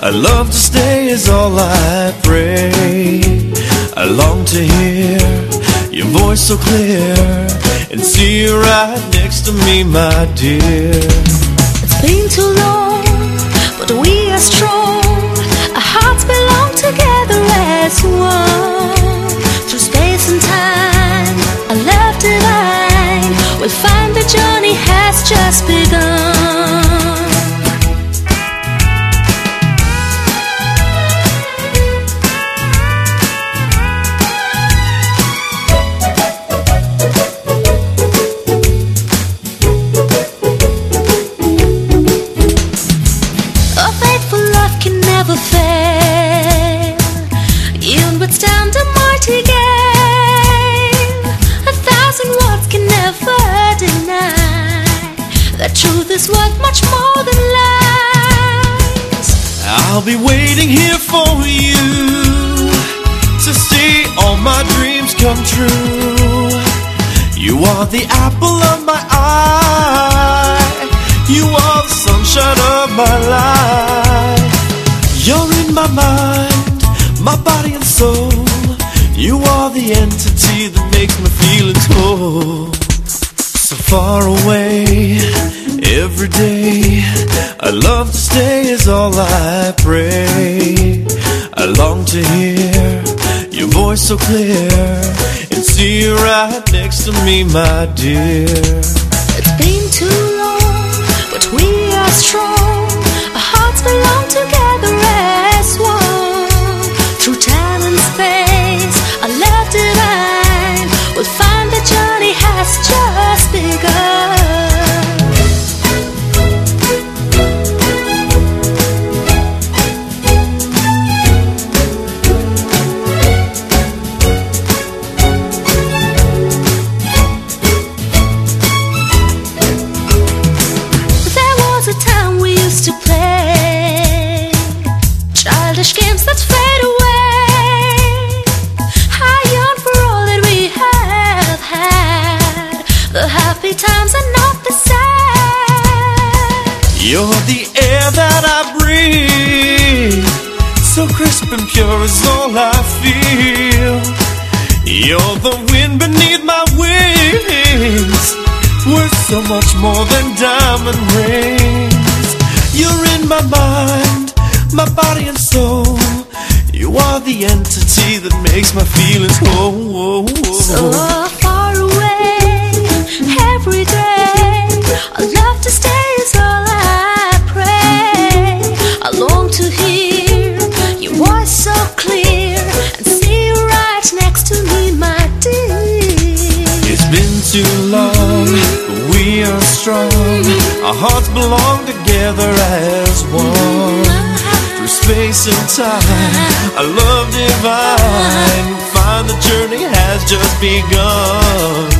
I love to stay is all I pray. I long to hear your voice so clear and see you right next to me, my dear. It's been too long, but we are strong. Our hearts belong together as one. Through space and time, a love divine. We'll find the journey has just begun. Never fail, even withstand a mighty gale. 1,000 words can never deny that truth is worth much more than lies. I'll be waiting here for you to see all my dreams come true. You are the apple of my eye. You are the sunshine of my life. You're in my mind, my body and soul. You are the entity that makes me feel at home. So far away, every day, I love to stay is all I pray. I long to hear your voice so clear and see you right next to me, my dear. It's been too long, but we are strong. Our hearts belong together as one. Through time and space, a love divine. We'll find the journey has just begun. There was a time we used to play childish games that fade away. I yearn for all that we have had. The happy times are not the same. You're the air that I breathe, so crisp and pure is all I feel. You're the wind beneath my wings, worth so much more than diamond rings. You're in my mind, my body and soul. You are the entity that makes my feelings whole. So far away, every day, I love to stay is all I pray. I long to hear your voice so clear and see you right next to me, my dear. It's been too long, but we are strong. Our hearts belong together as one. Through space and time, our love divine. Find the journey has just begun.